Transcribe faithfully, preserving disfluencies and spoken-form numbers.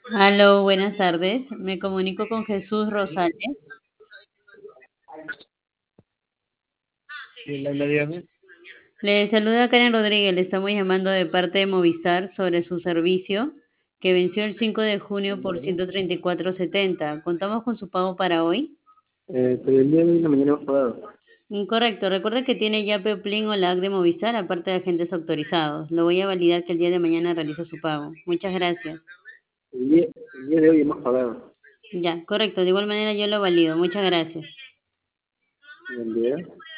Aló, buenas tardes. Me comunico con Jesús Rosales. Sí, Laila, dígame. Le saluda Karen Rodríguez. Le estamos llamando de parte de Movistar sobre su servicio que venció el cinco de junio por Ya. ciento treinta y cuatro setenta. ¿Contamos con su pago para hoy? Eh, pero el día de hoy en la mañana hemos pagado. Incorrecto. Recuerda que tiene ya Peplin o la app de Movistar, aparte de agentes autorizados. Lo voy a validar que el día de mañana realiza su pago. Muchas gracias. El día, el día de hoy hemos pagado. Ya, correcto. De igual manera yo lo valido. Muchas gracias. Buen día.